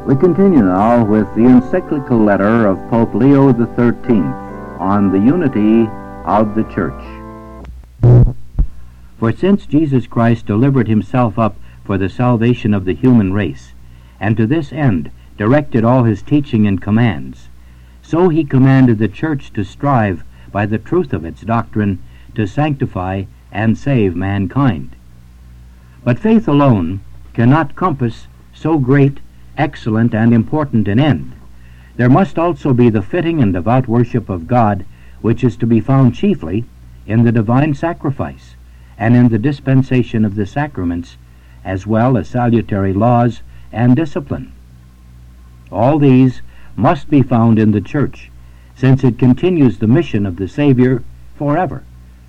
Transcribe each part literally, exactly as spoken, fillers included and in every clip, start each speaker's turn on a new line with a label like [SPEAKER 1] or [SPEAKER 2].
[SPEAKER 1] We continue now with the encyclical letter of Pope Leo the thirteenth on the unity of the Church. For since Jesus Christ delivered himself up for the salvation of the human race, and to this end directed all his teaching and commands, so he commanded the Church to strive by the truth of its doctrine to sanctify and save mankind. But faith alone cannot compass so great, excellent, and important an end. There must also be the fitting and devout worship of God, which is to be found chiefly in the divine sacrifice and in the dispensation of the sacraments, as well as salutary laws and discipline. All these must be found in the Church, since it continues the mission of the Savior forever.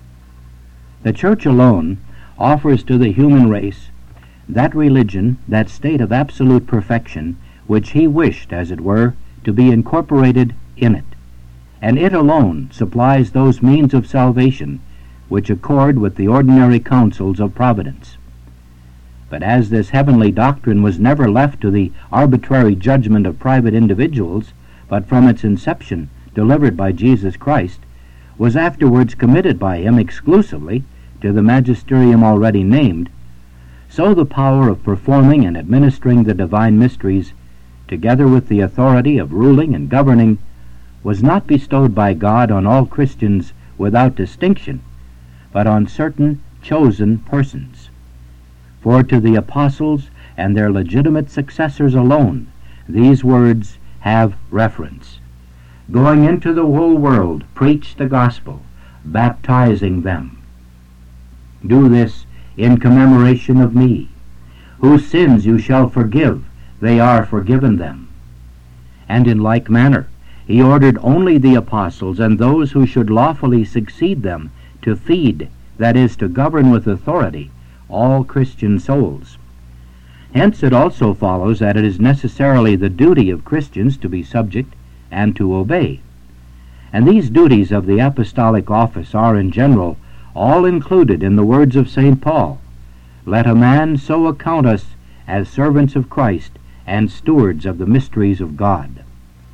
[SPEAKER 1] The Church alone offers to the human race that religion, that state of absolute perfection, which he wished, as it were, to be incorporated in it, and it alone supplies those means of salvation which accord with the ordinary counsels of Providence. But as this heavenly doctrine was never left to the arbitrary judgment of private individuals, but from its inception delivered by Jesus Christ, was afterwards committed by him exclusively to the magisterium already named, so the power of performing and administering the divine mysteries, together with the authority of ruling and governing, was not bestowed by God on all Christians without distinction, but on certain chosen persons. For to the apostles and their legitimate successors alone these words have reference. Going into the whole world, preach the gospel, baptizing them. Do this in commemoration of me. Whose sins you shall forgive, they are forgiven them. And in like manner he ordered only the apostles and those who should lawfully succeed them to feed, that is, to govern with authority, all Christian souls. Hence it also follows that it is necessarily the duty of Christians to be subject and to obey. And these duties of the apostolic office are in general all included in the words of Saint Paul, "Let a man so account us as servants of Christ and stewards of the mysteries of God."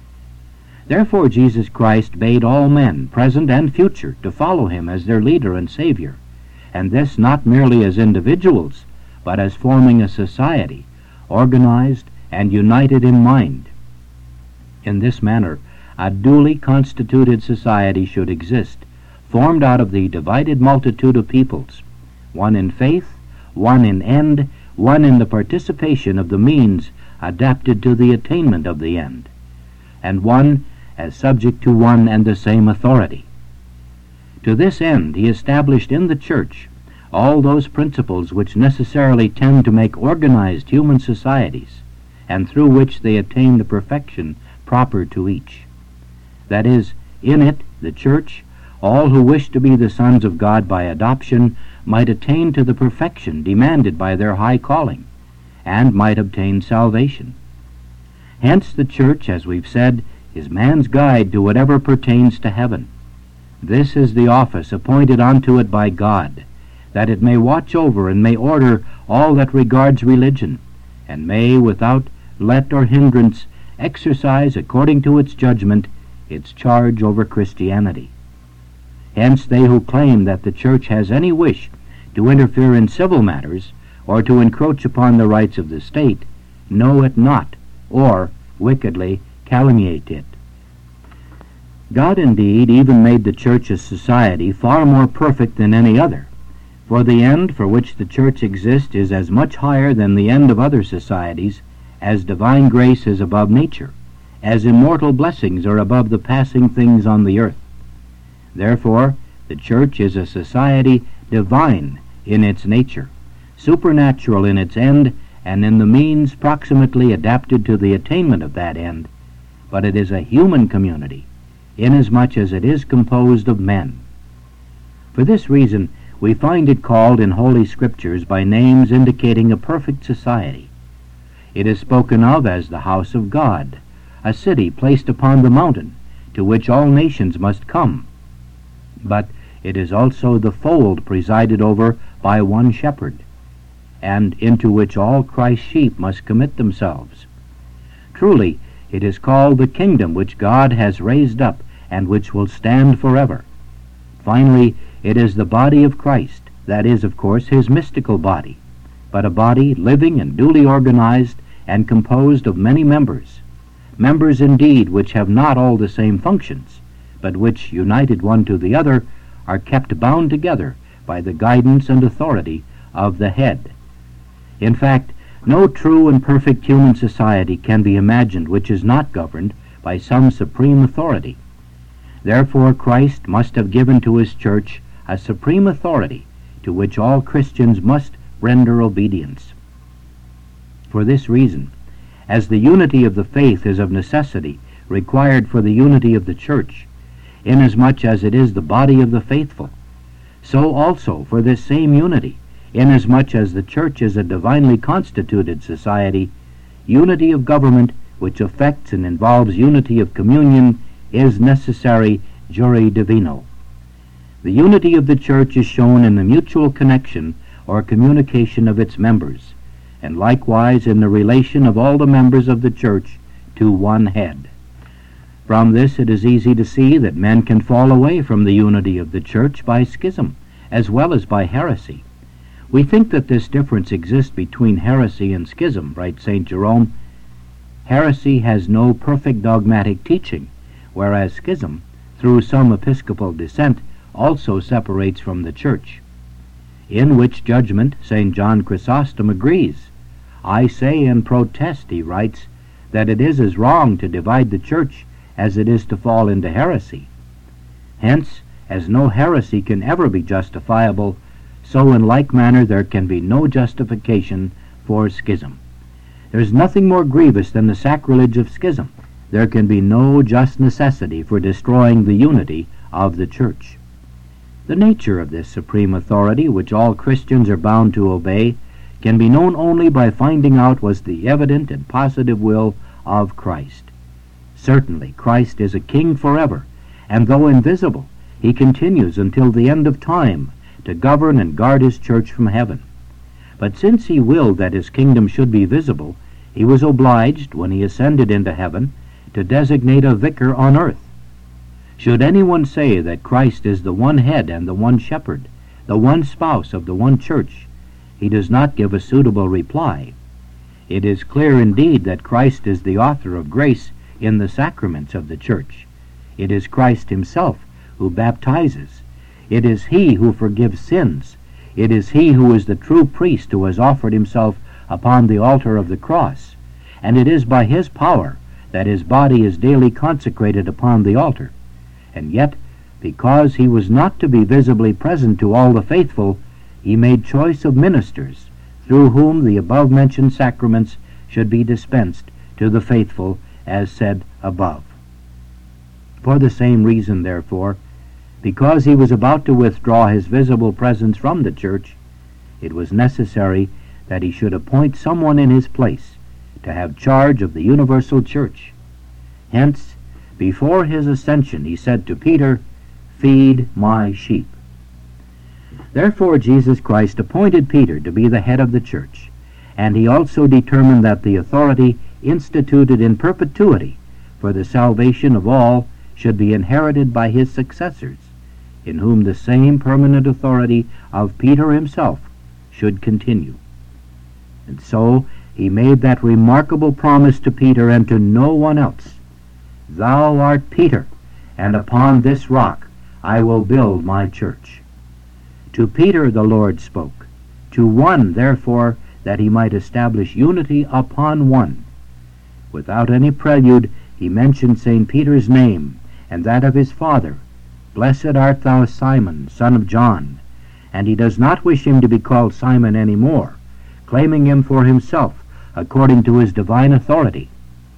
[SPEAKER 1] Therefore Jesus Christ bade all men, present and future, to follow him as their leader and Savior, and this not merely as individuals, but as forming a society, organized and united in mind. In this manner, a duly constituted society should exist, formed out of the divided multitude of peoples, one in faith, one in end, one in the participation of the means adapted to the attainment of the end, and one as subject to one and the same authority. To this end he established in the Church all those principles which necessarily tend to make organized human societies, and through which they attain the perfection proper to each. That is, in it, the Church, all who wish to be the sons of God by adoption might attain to the perfection demanded by their high calling, and might obtain salvation. Hence the Church, as we've said, is man's guide to whatever pertains to heaven. This is the office appointed unto it by God, that it may watch over and may order all that regards religion, and may, without let or hindrance, exercise, according to its judgment, its charge over Christianity. Hence they who claim that the Church has any wish to interfere in civil matters, or to encroach upon the rights of the state, know it not, or wickedly calumniate it. God indeed even made the Church a society far more perfect than any other, for the end for which the Church exists is as much higher than the end of other societies, as divine grace is above nature, as immortal blessings are above the passing things on the earth. Therefore, the Church is a society divine in its nature, supernatural in its end, and in the means proximately adapted to the attainment of that end, but it is a human community, inasmuch as it is composed of men. For this reason, we find it called in Holy Scriptures by names indicating a perfect society. It is spoken of as the house of God, a city placed upon the mountain, to which all nations must come. But it is also the fold presided over by one shepherd, and into which all Christ's sheep must commit themselves. Truly, it is called the kingdom which God has raised up and which will stand forever. Finally, it is the body of Christ, that is, of course, his mystical body, but a body living and duly organized and composed of many members, members indeed which have not all the same functions, but which, united one to the other, are kept bound together by the guidance and authority of the head. In fact, no true and perfect human society can be imagined which is not governed by some supreme authority. Therefore, Christ must have given to his church a supreme authority to which all Christians must render obedience. For this reason, as the unity of the faith is of necessity required for the unity of the church, inasmuch as it is the body of the faithful, so also for this same unity, inasmuch as the church is a divinely constituted society, unity of government which affects and involves unity of communion is necessary jure divino. The unity of the church is shown in the mutual connection or communication of its members, and likewise in the relation of all the members of the church to one head. From this it is easy to see that men can fall away from the unity of the church by schism, as well as by heresy. We think that this difference exists between heresy and schism, writes Saint Jerome. Heresy has no perfect dogmatic teaching, whereas schism, through some episcopal dissent, also separates from the church. In which judgment Saint John Chrysostom agrees. I say and protest, he writes, that it is as wrong to divide the church as it is to fall into heresy. Hence, as no heresy can ever be justifiable, so in like manner there can be no justification for schism. There is nothing more grievous than the sacrilege of schism. There can be no just necessity for destroying the unity of the church. The nature of this supreme authority, which all Christians are bound to obey, can be known only by finding out was the evident and positive will of Christ. Certainly, Christ is a king forever, and though invisible, he continues until the end of time to govern and guard his church from heaven. But since he willed that his kingdom should be visible, he was obliged, when he ascended into heaven, to designate a vicar on earth. Should anyone say that Christ is the one head and the one shepherd, the one spouse of the one church, he does not give a suitable reply. It is clear indeed that Christ is the author of grace in the sacraments of the church. It is Christ himself who baptizes. It is he who forgives sins. It is he who is the true priest who has offered himself upon the altar of the cross. And it is by his power that his body is daily consecrated upon the altar. And yet, because he was not to be visibly present to all the faithful, he made choice of ministers, through whom the above-mentioned sacraments should be dispensed to the faithful, as said above. For the same reason, therefore, because he was about to withdraw his visible presence from the church, it was necessary that he should appoint someone in his place to have charge of the universal church. Hence, before his ascension, he said to Peter, "Feed my sheep." Therefore Jesus Christ appointed Peter to be the head of the church, and he also determined that the authority instituted in perpetuity for the salvation of all should be inherited by his successors, in whom the same permanent authority of Peter himself should continue. And so he made that remarkable promise to Peter and to no one else, "Thou art Peter, and upon this rock I will build my church." To Peter the Lord spoke, to one, therefore, that he might establish unity upon one. Without any prelude, he mentioned Saint Peter's name and that of his father. "Blessed art thou, Simon, son of John." And he does not wish him to be called Simon any more, claiming him for himself according to his divine authority.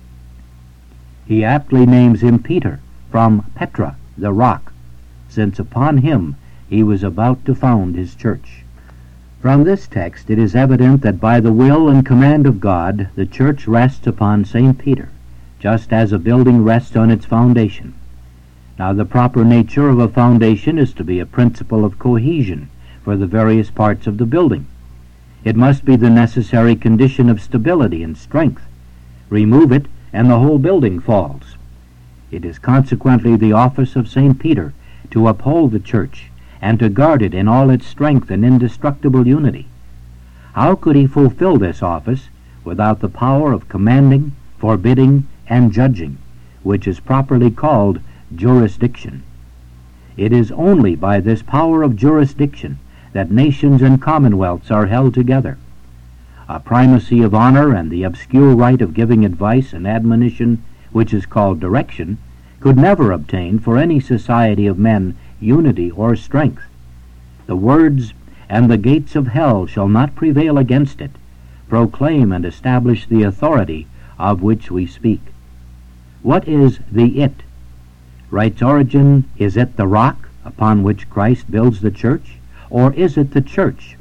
[SPEAKER 1] He aptly names him Peter, from Petra, the rock, since upon him he was about to found his church. From this text it is evident that by the will and command of God the church rests upon Saint Peter, just as a building rests on its foundation. Now the proper nature of a foundation is to be a principle of cohesion for the various parts of the building. It must be the necessary condition of stability and strength. Remove it, and the whole building falls. It is consequently the office of Saint Peter to uphold the church and to guard it in all its strength and indestructible unity. How could he fulfill this office without the power of commanding, forbidding, and judging, which is properly called jurisdiction? It is only by this power of jurisdiction that nations and commonwealths are held together. A primacy of honor and the obscure right of giving advice and admonition, which is called direction, could never obtain for any society of men unity or strength. The words, "and the gates of hell shall not prevail against it," proclaim and establish the authority of which we speak. What is the it? Writes Origen, is it the rock upon which Christ builds the church, or is it the church?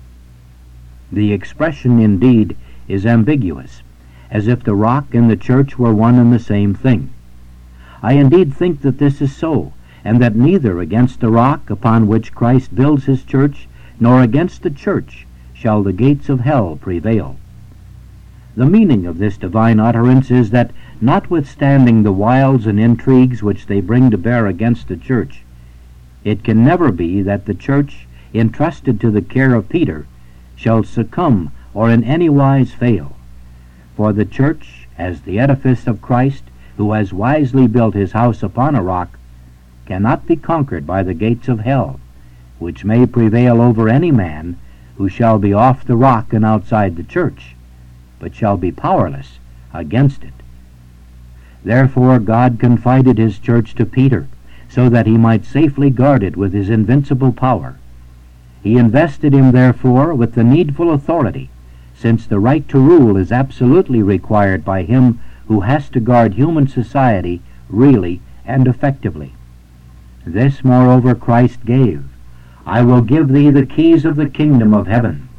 [SPEAKER 1] The expression, indeed, is ambiguous, as if the rock and the church were one and the same thing. I indeed think that this is so, and that neither against the rock upon which Christ builds his church, nor against the church, shall the gates of hell prevail. The meaning of this divine utterance is that, notwithstanding the wiles and intrigues which they bring to bear against the church, it can never be that the church, entrusted to the care of Peter, shall succumb or in any wise fail. For the church, as the edifice of Christ, who has wisely built his house upon a rock, cannot be conquered by the gates of hell, which may prevail over any man who shall be off the rock and outside the church, but shall be powerless against it. Therefore God confided his church to Peter, so that he might safely guard it with his invincible power. He invested him, therefore, with the needful authority, since the right to rule is absolutely required by him who has to guard human society really and effectively. This, moreover, Christ gave. I will give thee the keys of the kingdom of heaven.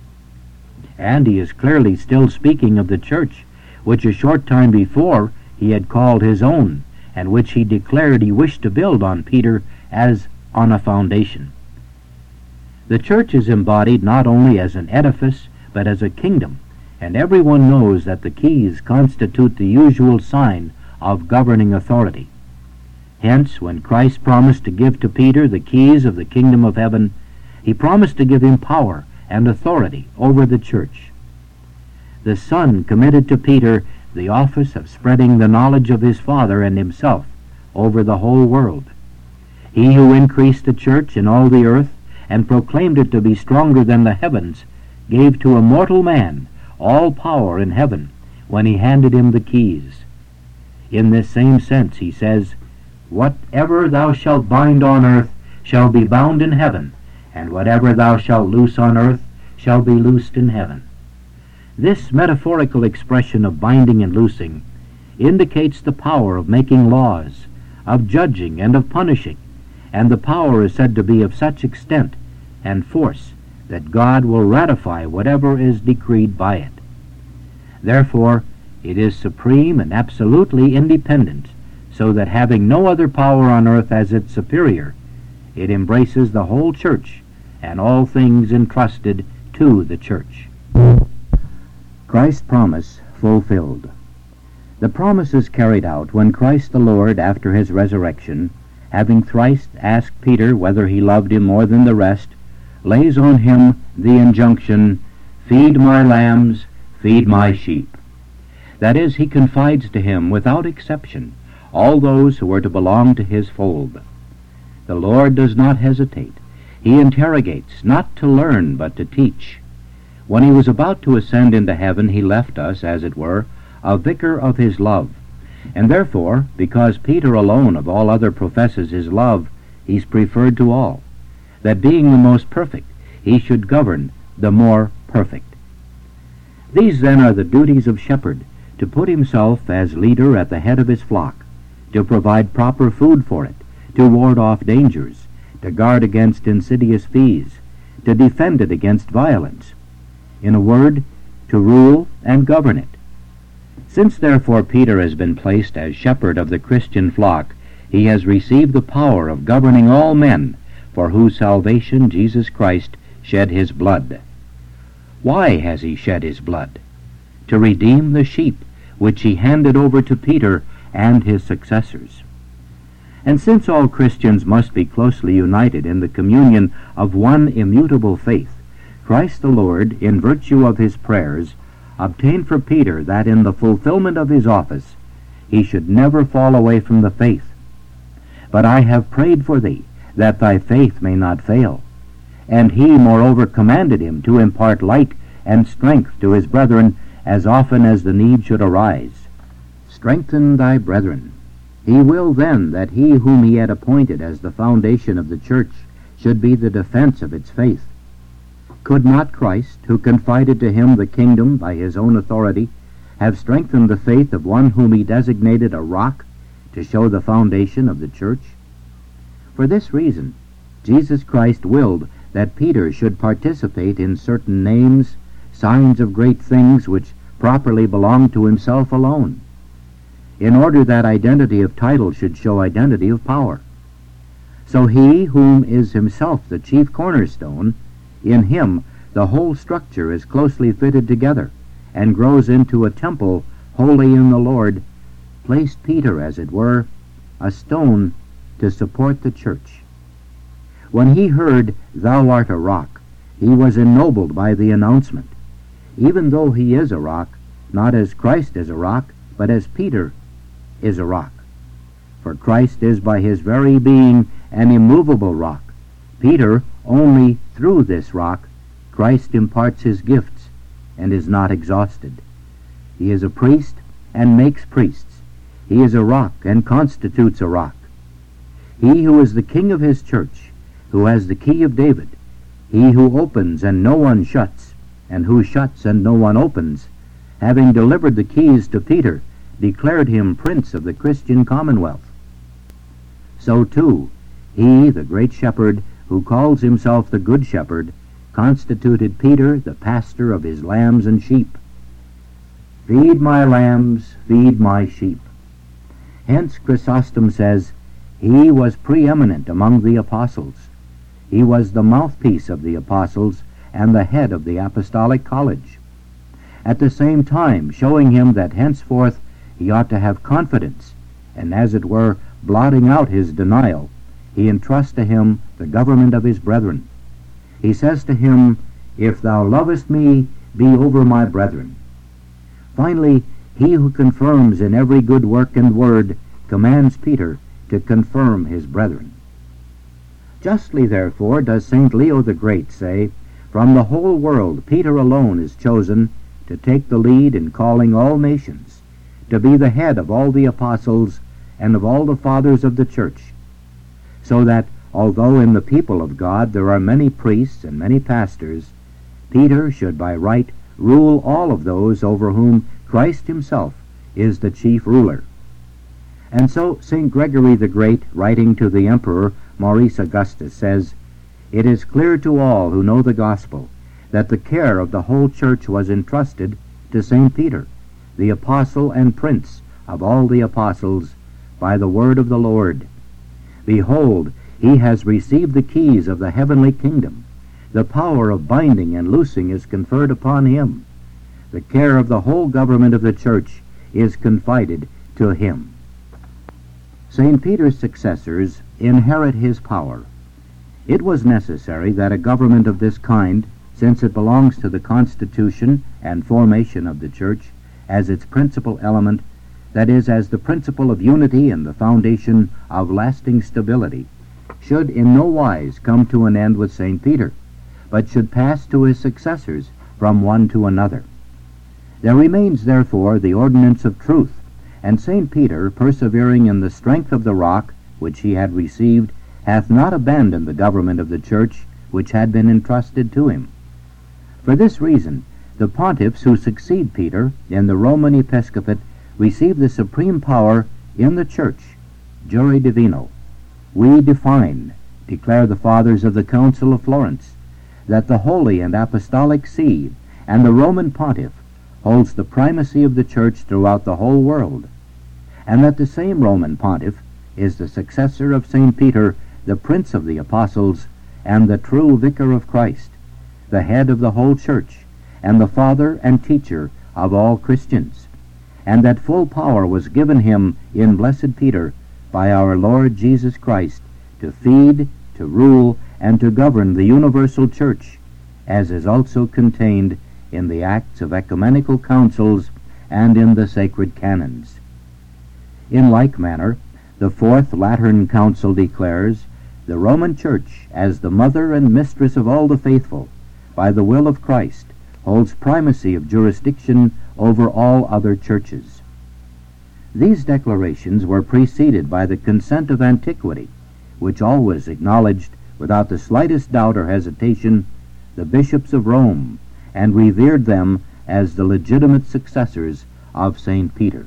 [SPEAKER 1] And he is clearly still speaking of the church, which a short time before he had called his own, and which he declared he wished to build on Peter as on a foundation. The church is embodied not only as an edifice, but as a kingdom, and everyone knows that the keys constitute the usual sign of governing authority. Hence, when Christ promised to give to Peter the keys of the kingdom of heaven, he promised to give him power and authority over the church. The Son committed to Peter the office of spreading the knowledge of his Father and himself over the whole world. He who increased the church in all the earth and proclaimed it to be stronger than the heavens gave to a mortal man all power in heaven when he handed him the keys. In this same sense he says, "Whatever thou shalt bind on earth shall be bound in heaven, and whatever thou shalt loose on earth shall be loosed in heaven." This metaphorical expression of binding and loosing indicates the power of making laws, of judging and of punishing, and the power is said to be of such extent and force that God will ratify whatever is decreed by it. Therefore, it is supreme and absolutely independent, so that having no other power on earth as its superior, it embraces the whole church and all things entrusted to the church. Christ's promise fulfilled. The promise is carried out when Christ the Lord, after his resurrection, having thrice asked Peter whether he loved him more than the rest, lays on him the injunction, "Feed my lambs, feed my sheep." That is, he confides to him, without exception, all those who are to belong to his fold. The Lord does not hesitate. He interrogates, not to learn, but to teach. When he was about to ascend into heaven, he left us, as it were, a vicar of his love. And therefore, because Peter alone of all other professes his love, he's preferred to all, that being the most perfect, he should govern the more perfect. These then are the duties of shepherd, to put himself as leader at the head of his flock, to provide proper food for it, to ward off dangers, to guard against insidious fees, to defend it against violence. In a word, to rule and govern it. Since therefore Peter has been placed as shepherd of the Christian flock, he has received the power of governing all men, for whose salvation Jesus Christ shed his blood. Why has he shed his blood? To redeem the sheep, which he handed over to Peter and his successors. And since all Christians must be closely united in the communion of one immutable faith, Christ the Lord, in virtue of his prayers, obtained for Peter that in the fulfillment of his office he should never fall away from the faith. But I have prayed for thee, that thy faith may not fail. And he moreover commanded him to impart light and strength to his brethren as often as the need should arise. Strengthen thy brethren. He will then that he whom he had appointed as the foundation of the church should be the defense of its faith. Could not Christ, who confided to him the kingdom by his own authority, have strengthened the faith of one whom he designated a rock to show the foundation of the church? For this reason, Jesus Christ willed that Peter should participate in certain names, signs of great things which properly belonged to himself alone, in order that identity of title should show identity of power. So he, whom is himself the chief cornerstone, in him the whole structure is closely fitted together, and grows into a temple holy in the Lord, placed Peter, as it were, a stone to support the church. When he heard, "Thou art a rock," he was ennobled by the announcement, even though he is a rock, not as Christ is a rock, but as Peter is a rock. For Christ is by his very being an immovable rock. Peter, only through this rock, Christ imparts his gifts and is not exhausted. He is a priest and makes priests. He is a rock and constitutes a rock. He who is the king of his church, who has the key of David, he who opens and no one shuts, and who shuts and no one opens, having delivered the keys to Peter, declared him prince of the Christian commonwealth. So too, he, the great shepherd, who calls himself the good shepherd, constituted Peter the pastor of his lambs and sheep. Feed my lambs, feed my sheep. Hence Chrysostom says, he was preeminent among the apostles. He was the mouthpiece of the apostles and the head of the apostolic college, at the same time showing him that henceforth he ought to have confidence, and as it were blotting out his denial, he entrusts to him the government of his brethren. He says to him, "If thou lovest me, be over my brethren." Finally, he who confirms in every good work and word commands Peter to confirm his brethren. Justly, therefore, does Saint Leo the Great say, "From the whole world Peter alone is chosen to take the lead in calling all nations, to be the head of all the apostles and of all the fathers of the church, so that, although in the people of God there are many priests and many pastors, Peter should by right rule all of those over whom Christ himself is the chief ruler." And so Saint Gregory the Great, writing to the Emperor Maurice Augustus, says, "It is clear to all who know the gospel that the care of the whole church was entrusted to Saint Peter, the apostle and prince of all the apostles, by the word of the Lord. Behold, he has received the keys of the heavenly kingdom. The power of binding and loosing is conferred upon him. The care of the whole government of the church is confided to him." Saint Peter's successors inherit his power. It was necessary that a government of this kind, since it belongs to the constitution and formation of the church as its principal element, that is, as the principle of unity and the foundation of lasting stability, should in no wise come to an end with Saint Peter, but should pass to his successors from one to another. There remains, therefore, the ordinance of truth, and Saint Peter, persevering in the strength of the rock which he had received, hath not abandoned the government of the church which had been entrusted to him. For this reason, the pontiffs who succeed Peter in the Roman episcopate receive the supreme power in the church, jure divino. We define, declare the fathers of the Council of Florence, that the Holy and Apostolic See and the Roman Pontiff holds the primacy of the church throughout the whole world, and that the same Roman Pontiff is the successor of Saint Peter, the Prince of the Apostles, and the true Vicar of Christ, the head of the whole church, and the Father and Teacher of all Christians, and that full power was given him in blessed Peter by our Lord Jesus Christ to feed, to rule, and to govern the universal church, as is also contained in the Acts of Ecumenical Councils and in the sacred canons. In like manner, the Fourth Lateran Council declares the Roman Church, as the mother and mistress of all the faithful, by the will of Christ, holds primacy of jurisdiction over all other churches. These declarations were preceded by the consent of antiquity, which always acknowledged, without the slightest doubt or hesitation, the bishops of Rome, and revered them as the legitimate successors of Saint Peter.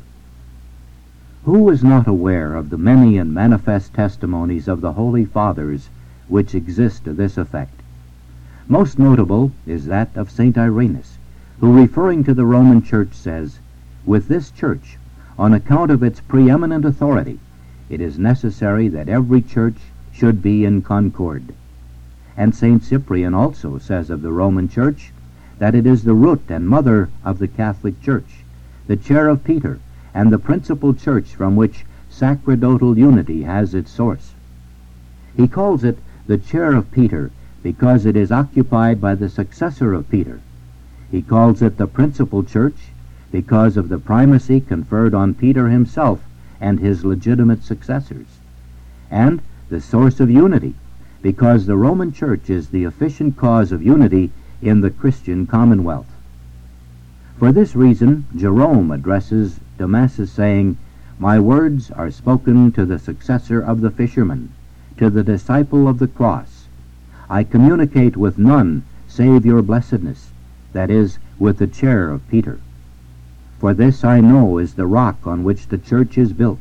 [SPEAKER 1] Who is not aware of the many and manifest testimonies of the Holy Fathers which exist to this effect? Most notable is that of Saint Irenaeus, who, referring to the Roman Church, says, "With this Church, on account of its preeminent authority, it is necessary that every church should be in concord." And Saint Cyprian also says of the Roman Church that it is the root and mother of the Catholic Church, the chair of Peter, and the principal church from which sacerdotal unity has its source. He calls it the chair of Peter because it is occupied by the successor of Peter. He calls it the principal church because of the primacy conferred on Peter himself and his legitimate successors, and the source of unity because the Roman Church is the efficient cause of unity in the Christian commonwealth. For this reason, Jerome addresses Damasus, saying, "My words are spoken to the successor of the fisherman, to the disciple of the cross. I communicate with none save your blessedness, that is, with the chair of Peter. For this I know is the rock on which the church is built."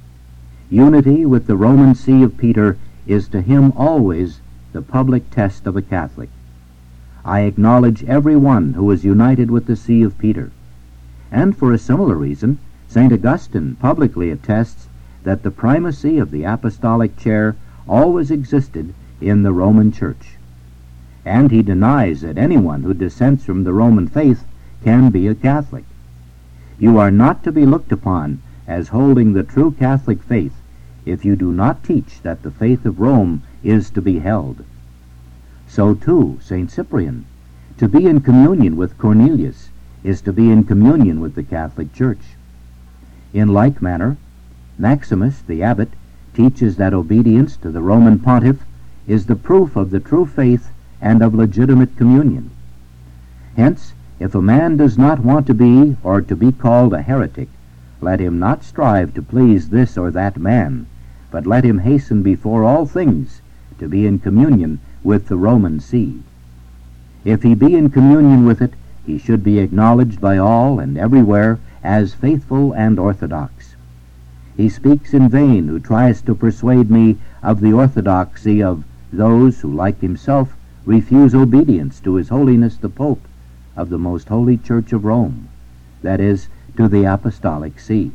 [SPEAKER 1] Unity with the Roman see of Peter is to him always the public test of a Catholic. I acknowledge every one who is united with the see of Peter. And for a similar reason, Saint Augustine publicly attests that the primacy of the apostolic chair always existed in the Roman Church. And he denies that anyone who dissents from the Roman faith can be a Catholic. You are not to be looked upon as holding the true Catholic faith if you do not teach that the faith of Rome is to be held. So too, Saint Cyprian, to be in communion with Cornelius is to be in communion with the Catholic Church. In like manner, Maximus, the abbot, teaches that obedience to the Roman pontiff is the proof of the true faith and of legitimate communion. Hence, if a man does not want to be or to be called a heretic, let him not strive to please this or that man, but let him hasten before all things to be in communion with the Roman see. If he be in communion with it, he should be acknowledged by all and everywhere as faithful and orthodox. He speaks in vain who tries to persuade me of the orthodoxy of those who, like himself, refuse obedience to His Holiness the Pope of the Most Holy Church of Rome, that is, to the Apostolic See.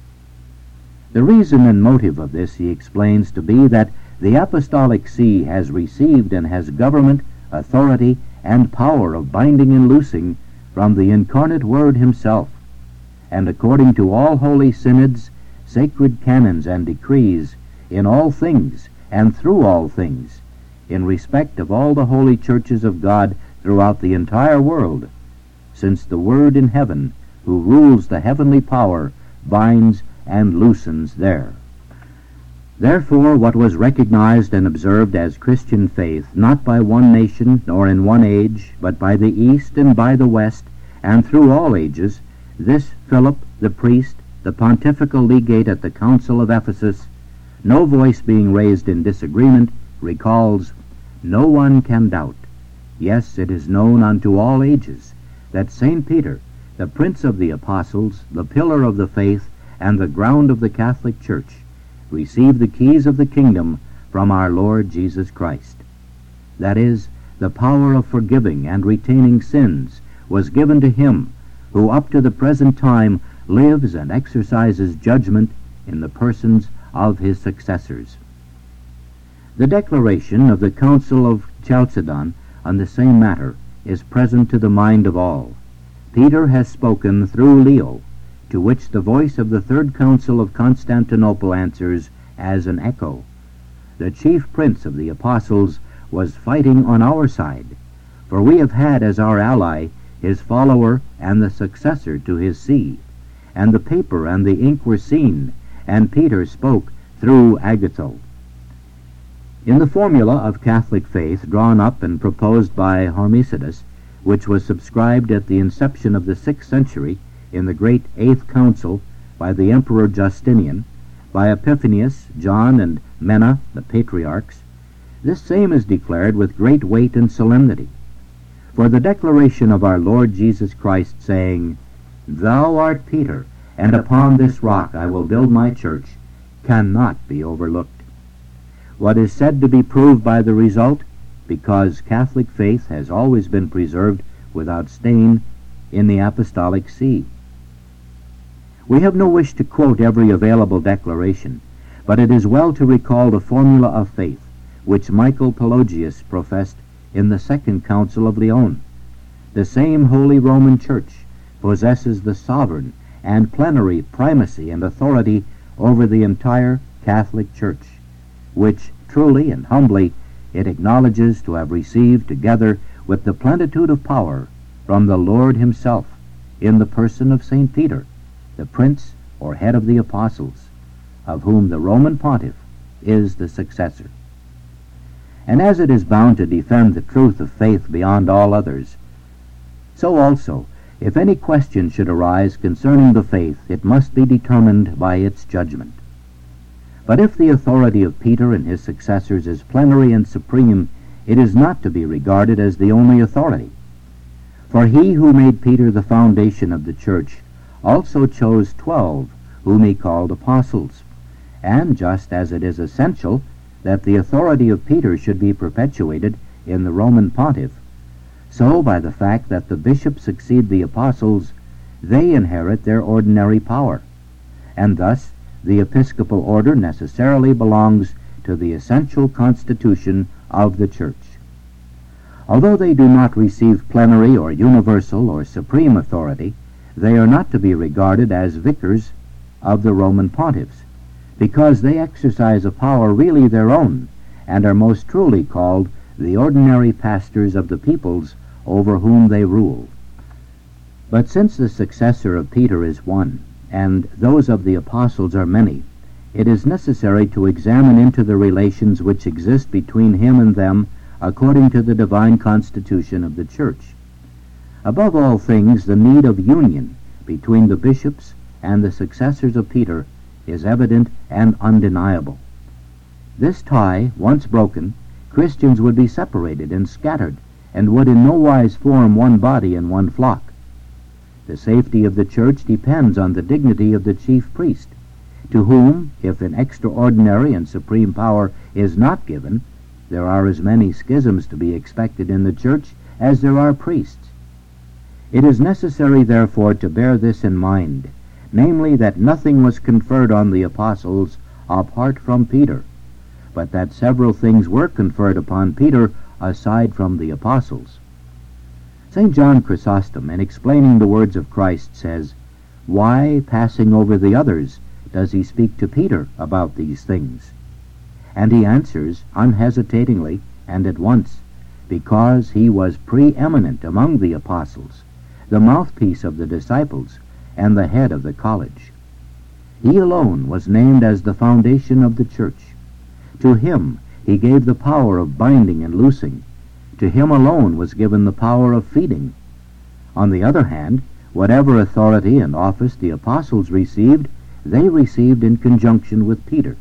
[SPEAKER 1] The reason and motive of this he explains to be that the Apostolic See has received and has government, authority, and power of binding and loosing from the incarnate Word Himself, and according to all holy synods, sacred canons, and decrees, in all things and through all things, in respect of all the holy churches of God throughout the entire world, since the Word in heaven, who rules the heavenly power, binds and loosens there. Therefore, what was recognized and observed as Christian faith, not by one nation nor in one age, but by the East and by the West, and through all ages, this Philip, the priest, the pontifical legate at the Council of Ephesus, no voice being raised in disagreement, recalls, "No one can doubt. Yes, it is known unto all ages, that Saint Peter, the Prince of the Apostles, the pillar of the faith, and the ground of the Catholic Church, received the keys of the kingdom from our Lord Jesus Christ. That is, the power of forgiving and retaining sins was given to him, who up to the present time lives and exercises judgment in the persons of his successors." The declaration of the Council of Chalcedon on the same matter is present to the mind of all. Peter has spoken through Leo to which the voice of the Third Council of Constantinople answers as an echo. The chief prince of the apostles was fighting on our side, for we have had as our ally his follower and the successor to his see, and the paper and the ink were seen, and Peter spoke through Agatho. In the formula of Catholic faith drawn up and proposed by Hormesidas, which was subscribed at the inception of the sixth century in the great Eighth Council by the Emperor Justinian, by Epiphanius, John, and Menna, the patriarchs, this same is declared with great weight and solemnity. For the declaration of our Lord Jesus Christ, saying, "Thou art Peter, and upon this rock I will build my church," cannot be overlooked. What is said to be proved by the result, because Catholic faith has always been preserved without stain in the Apostolic See. We have no wish to quote every available declaration, but it is well to recall the formula of faith which Michael Pelagius professed in the Second Council of Lyon. The same Holy Roman Church possesses the sovereign and plenary primacy and authority over the entire Catholic Church, which truly and humbly it acknowledges to have received together with the plenitude of power from the Lord himself in the person of Saint Peter, the prince or head of the apostles, of whom the Roman pontiff is the successor. And as it is bound to defend the truth of faith beyond all others, so also, if any question should arise concerning the faith, it must be determined by its judgment. But if the authority of Peter and his successors is plenary and supreme, it is not to be regarded as the only authority. For he who made Peter the foundation of the church also chose twelve, whom he called apostles. And just as it is essential that the authority of Peter should be perpetuated in the Roman pontiff, so by the fact that the bishops succeed the apostles, they inherit their ordinary power, and thus the episcopal order necessarily belongs to the essential constitution of the church. Although they do not receive plenary or universal or supreme authority, they are not to be regarded as vicars of the Roman pontiffs, because they exercise a power really their own, and are most truly called the ordinary pastors of the peoples over whom they rule. But since the successor of Peter is one, and those of the apostles are many, it is necessary to examine into the relations which exist between him and them according to the divine constitution of the church. Above all things, the need of union between the bishops and the successors of Peter is evident and undeniable. This tie, once broken, Christians would be separated and scattered, and would in no wise form one body and one flock. The safety of the church depends on the dignity of the chief priest, to whom, if an extraordinary and supreme power is not given, there are as many schisms to be expected in the church as there are priests. It is necessary, therefore, to bear this in mind, namely that nothing was conferred on the apostles apart from Peter, but that several things were conferred upon Peter aside from the apostles. Saint John Chrysostom, in explaining the words of Christ, says, "Why, passing over the others, does he speak to Peter about these things?" And he answers unhesitatingly and at once, because he was preeminent among the apostles, the mouthpiece of the disciples, and the head of the college. He alone was named as the foundation of the church. To him he gave the power of binding and loosing. To him alone was given the power of feeding. On the other hand, whatever authority and office the apostles received, they received in conjunction with Peter.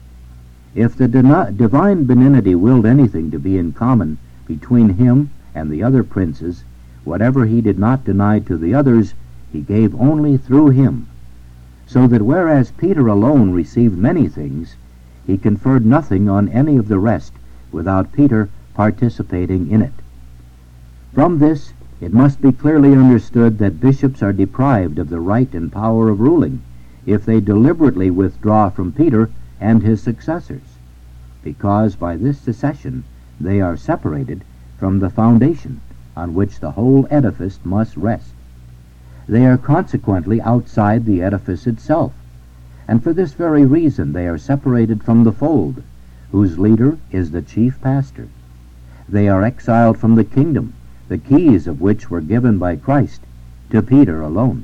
[SPEAKER 1] If the divine benignity willed anything to be in common between him and the other princes, whatever he did not deny to the others, he gave only through him, so that whereas Peter alone received many things, he conferred nothing on any of the rest without Peter participating in it. From this, it must be clearly understood that bishops are deprived of the right and power of ruling if they deliberately withdraw from Peter and his successors, because by this secession they are separated from the foundation on which the whole edifice must rest. They are consequently outside the edifice itself, and for this very reason they are separated from the fold, whose leader is the chief pastor. They are exiled from the kingdom, the keys of which were given by Christ to Peter alone.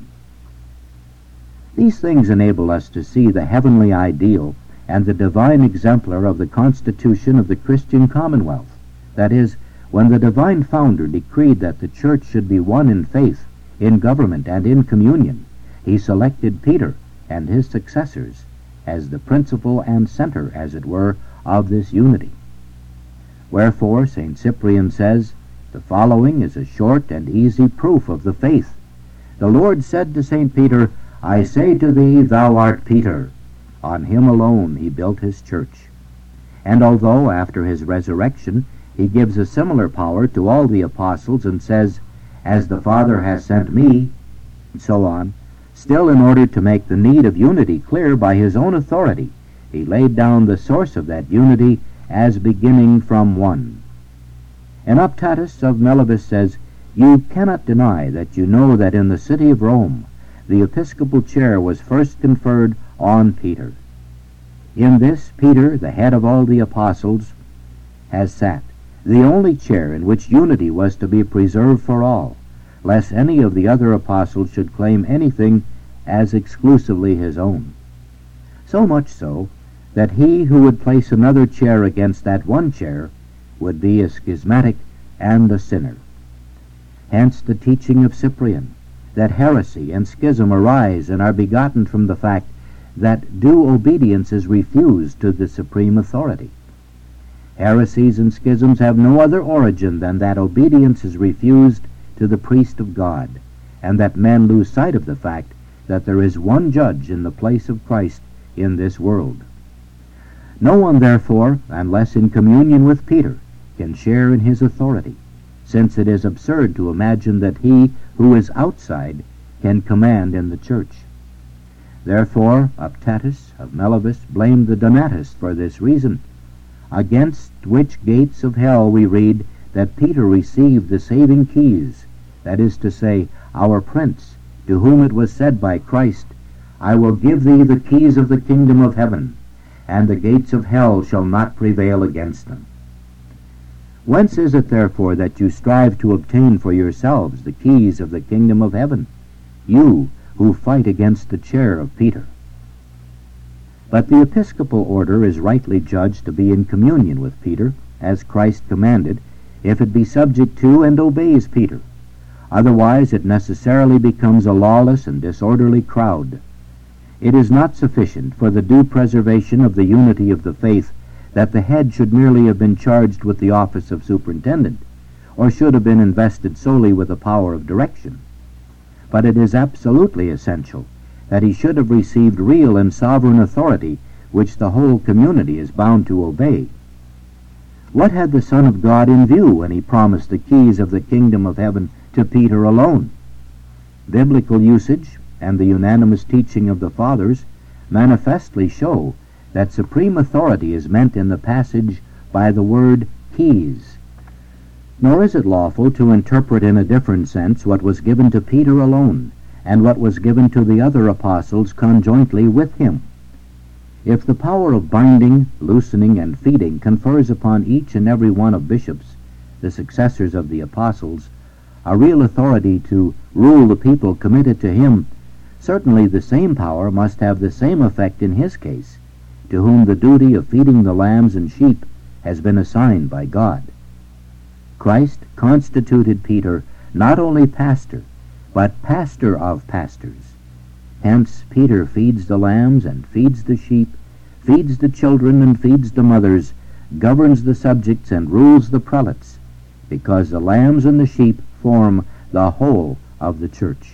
[SPEAKER 1] These things enable us to see the heavenly ideal and the divine exemplar of the constitution of the Christian commonwealth. That is, when the divine founder decreed that the church should be one in faith, in government, and in communion, he selected Peter and his successors as the principle and center, as it were, of this unity. Wherefore, Saint Cyprian says, "The following is a short and easy proof of the faith. The Lord said to Saint Peter, I say to thee, thou art Peter. On him alone he built his church." And although, after his resurrection, he gives a similar power to all the apostles and says, "As the Father has sent me," and so on, still in order to make the need of unity clear by his own authority, he laid down the source of that unity as beginning from one. And Optatus of Melibus says, "You cannot deny that you know that in the city of Rome the episcopal chair was first conferred on Peter. In this Peter, the head of all the apostles, has sat, the only chair in which unity was to be preserved for all, lest any of the other apostles should claim anything as exclusively his own. So much so that he who would place another chair against that one chair would be a schismatic and a sinner." Hence the teaching of Cyprian, that heresy and schism arise and are begotten from the fact that due obedience is refused to the supreme authority. Heresies and schisms have no other origin than that obedience is refused to the priest of God, and that men lose sight of the fact that there is one judge in the place of Christ in this world. No one, therefore, unless in communion with Peter, can share in his authority, since it is absurd to imagine that he who is outside can command in the church. Therefore, Optatus of Melibus blamed the Donatists for this reason, against which gates of hell we read that Peter received the saving keys, that is to say, our prince, to whom it was said by Christ, "I will give thee the keys of the kingdom of heaven, and the gates of hell shall not prevail against them." Whence is it, therefore, that you strive to obtain for yourselves the keys of the kingdom of heaven, you who fight against the chair of Peter? But the episcopal order is rightly judged to be in communion with Peter, as Christ commanded, if it be subject to and obeys Peter. Otherwise it necessarily becomes a lawless and disorderly crowd. It is not sufficient for the due preservation of the unity of the faith that the head should merely have been charged with the office of superintendent, or should have been invested solely with the power of direction. But it is absolutely essential that he should have received real and sovereign authority which the whole community is bound to obey. What had the Son of God in view when he promised the keys of the kingdom of heaven to Peter alone? Biblical usage and the unanimous teaching of the Fathers manifestly show that supreme authority is meant in the passage by the word keys. Nor is it lawful to interpret in a different sense what was given to Peter alone, and what was given to the other apostles conjointly with him. If the power of binding, loosening, and feeding confers upon each and every one of bishops, the successors of the apostles, a real authority to rule the people committed to him, certainly the same power must have the same effect in his case, to whom the duty of feeding the lambs and sheep has been assigned by God. Christ constituted Peter not only pastor, but pastor of pastors. Hence Peter feeds the lambs and feeds the sheep, feeds the children and feeds the mothers, governs the subjects and rules the prelates, because the lambs and the sheep form the whole of the church.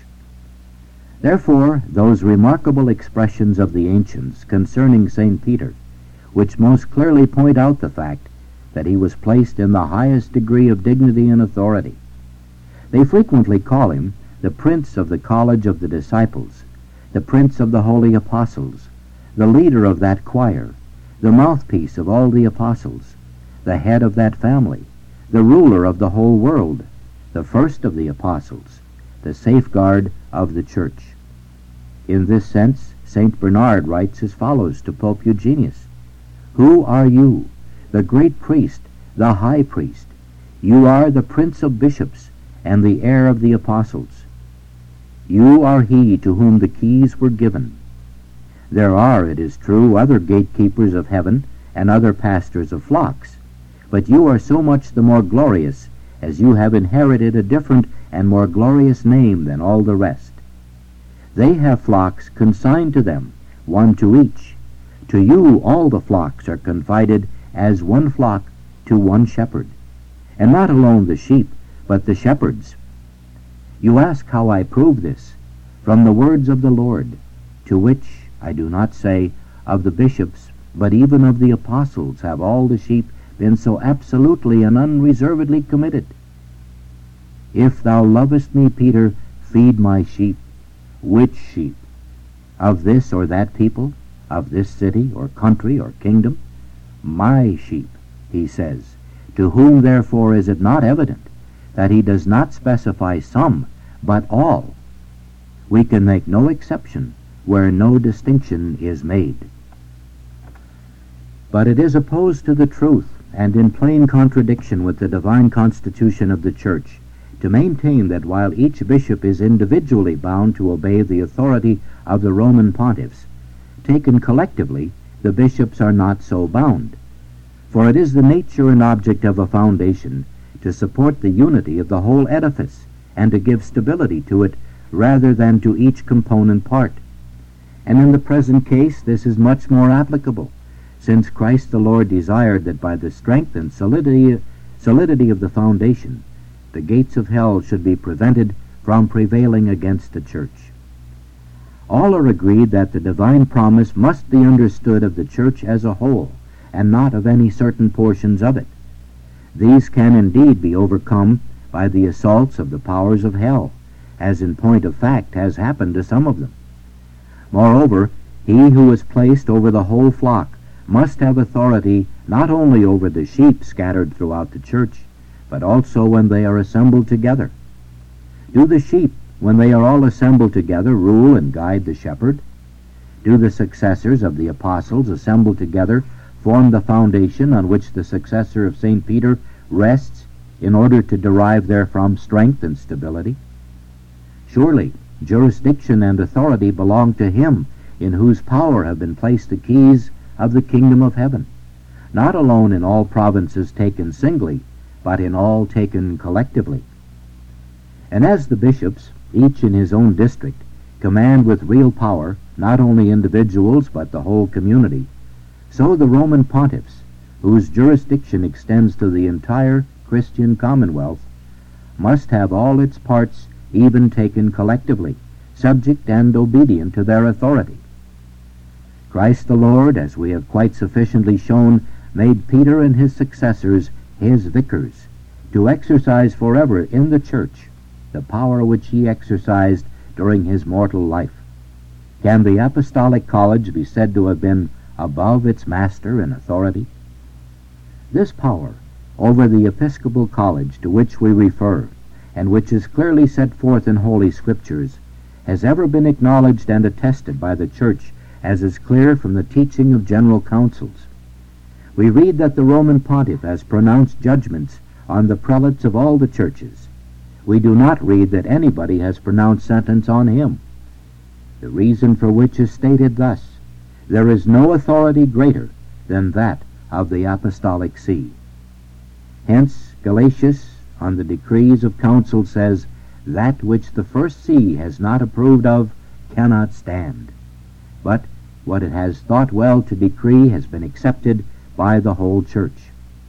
[SPEAKER 1] Therefore, those remarkable expressions of the ancients concerning Saint Peter, which most clearly point out the fact that he was placed in the highest degree of dignity and authority. They frequently call him the Prince of the College of the Disciples, the Prince of the Holy Apostles, the leader of that choir, the mouthpiece of all the apostles, the head of that family, the ruler of the whole world, the first of the apostles, the safeguard of the church. In this sense, Saint Bernard writes as follows to Pope Eugenius: "Who are you, the great priest, the high priest? You are the prince of bishops and the heir of the apostles. You are he to whom the keys were given. There are, it is true, other gatekeepers of heaven and other pastors of flocks, but you are so much the more glorious as you have inherited a different and more glorious name than all the rest. They have flocks consigned to them, one to each. To you all the flocks are confided as one flock to one shepherd, and not alone the sheep, but the shepherds. You ask how I prove this? From the words of the Lord, to which, I do not say of the bishops, but even of the apostles, have all the sheep been so absolutely and unreservedly committed. If thou lovest me, Peter, feed my sheep. Which sheep? Of this or that people? Of this city or country or kingdom? My sheep, he says, to whom therefore is it not evident that he does not specify some, but all? We can make no exception where no distinction is made. But it is opposed to the truth and in plain contradiction with the divine constitution of the Church to maintain that while each bishop is individually bound to obey the authority of the Roman pontiffs, taken collectively, the bishops are not so bound. For it is the nature and object of a foundation to support the unity of the whole edifice and to give stability to it rather than to each component part. And in the present case this is much more applicable, since Christ the Lord desired that by the strength and solidity, solidity of the foundation, the gates of hell should be prevented from prevailing against the church. All are agreed that the divine promise must be understood of the church as a whole, and not of any certain portions of it. These can indeed be overcome by the assaults of the powers of hell, as in point of fact has happened to some of them. Moreover, he who is placed over the whole flock must have authority not only over the sheep scattered throughout the church, but also when they are assembled together. Do the sheep, when they are all assembled together, rule and guide the shepherd? Do the successors of the apostles assembled together form the foundation on which the successor of Saint Peter rests in order to derive therefrom strength and stability? Surely jurisdiction and authority belong to him in whose power have been placed the keys of the kingdom of heaven, not alone in all provinces taken singly, but in all taken collectively. And as the bishops, each in his own district, command with real power not only individuals but the whole community, so the Roman pontiffs, whose jurisdiction extends to the entire Christian commonwealth, must have all its parts even taken collectively, subject and obedient to their authority. Christ the Lord, as we have quite sufficiently shown, made Peter and his successors his vicars, to exercise forever in the church the power which he exercised during his mortal life. Can the apostolic college be said to have been above its master in authority? This power over the episcopal college to which we refer, and which is clearly set forth in Holy Scriptures, has ever been acknowledged and attested by the Church, as is clear from the teaching of general councils. We read that the Roman pontiff has pronounced judgments on the prelates of all the churches. We do not read that anybody has pronounced sentence on him. The reason for which is stated thus: there is no authority greater than that of the apostolic see. Hence Galatius on the decrees of council says, that which the first see has not approved of cannot stand, but what it has thought well to decree has been accepted by the whole church.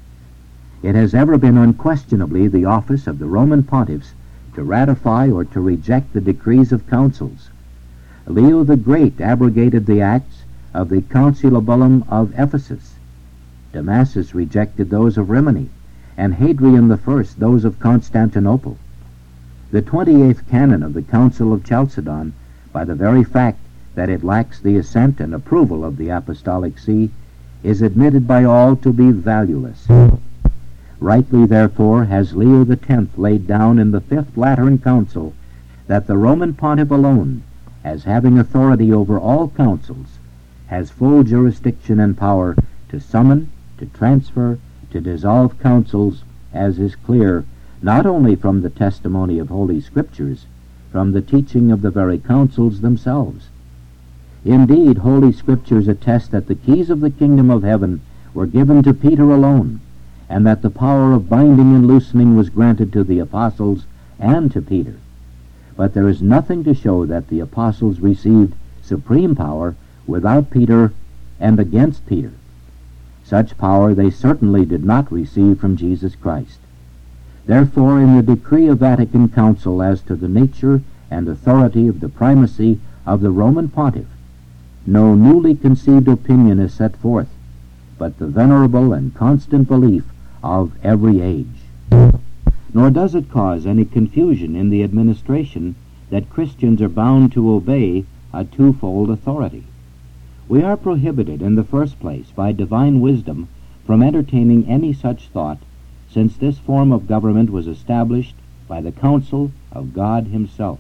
[SPEAKER 1] It has ever been unquestionably the office of the Roman pontiffs to ratify or to reject the decrees of councils. Leo the Great abrogated the acts of the Conciliabulum of Ephesus. Damasus rejected those of Rimini, and Hadrian the First those of Constantinople. The twenty-eighth canon of the Council of Chalcedon, by the very fact that it lacks the assent and approval of the apostolic see, is admitted by all to be valueless. Rightly, therefore, has Leo the Tenth laid down in the Fifth Lateran Council that the Roman pontiff alone, as having authority over all councils, has full jurisdiction and power to summon, to transfer, to dissolve councils, as is clear not only from the testimony of Holy Scriptures, from the teaching of the very councils themselves. Indeed, Holy Scriptures attest that the keys of the kingdom of heaven were given to Peter alone, and that the power of binding and loosening was granted to the apostles and to Peter. But there is nothing to show that the apostles received supreme power without Peter and against Peter. Such power they certainly did not receive from Jesus Christ. Therefore, in the decree of Vatican Council as to the nature and authority of the primacy of the Roman pontiff, no newly conceived opinion is set forth, but the venerable and constant belief of every age. Nor does it cause any confusion in the administration that Christians are bound to obey a twofold authority. We are prohibited, in the first place, by divine wisdom, from entertaining any such thought, since this form of government was established by the counsel of God himself.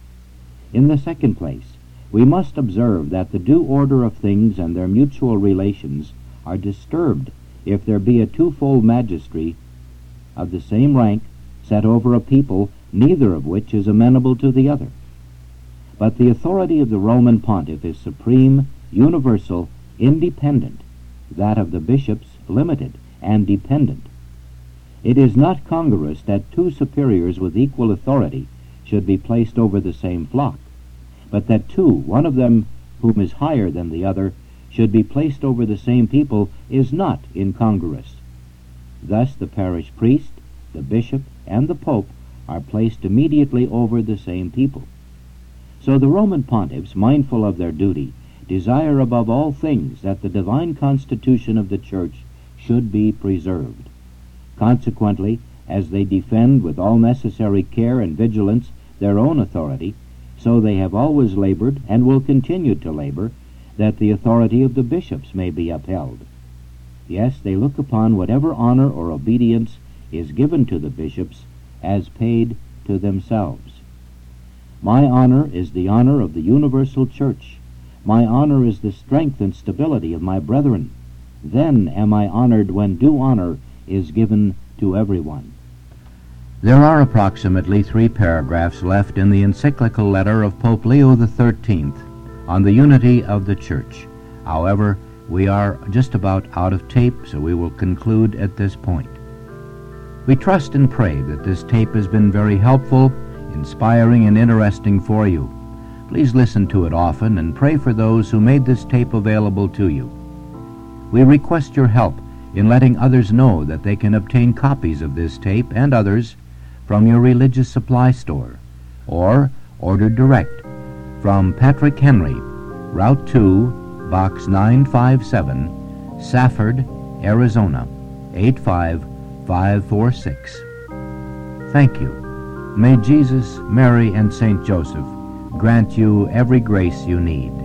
[SPEAKER 1] In the second place, we must observe that the due order of things and their mutual relations are disturbed if there be a twofold magistracy of the same rank set over a people, neither of which is amenable to the other. But the authority of the Roman pontiff is supreme, universal, independent, that of the bishops limited and dependent. It is not congruous that two superiors with equal authority should be placed over the same flock, but that two, one of them whom is higher than the other, should be placed over the same people is not incongruous. Thus the parish priest, the bishop, and the pope are placed immediately over the same people. So the Roman pontiffs, mindful of their duty, desire above all things that the divine constitution of the Church should be preserved. Consequently, as they defend with all necessary care and vigilance their own authority, so they have always labored and will continue to labor that the authority of the bishops may be upheld. Yes, they look upon whatever honor or obedience is given to the bishops as paid to themselves. My honor is the honor of the universal Church. My honor is the strength and stability of my brethren. Then am I honored when due honor is given to everyone. There are approximately three paragraphs left in the encyclical letter of Pope Leo the thirteenth on the unity of the Church. However, we are just about out of tape, so we will conclude at this point. We trust and pray that this tape has been very helpful, inspiring, and interesting for you. Please listen to it often and pray for those who made this tape available to you. We request your help in letting others know that they can obtain copies of this tape and others from your religious supply store, or order direct from Patrick Henry, Route two, Box nine five seven, Safford, Arizona, eight five five four six. Thank you. May Jesus, Mary, and Saint Joseph grant you every grace you need.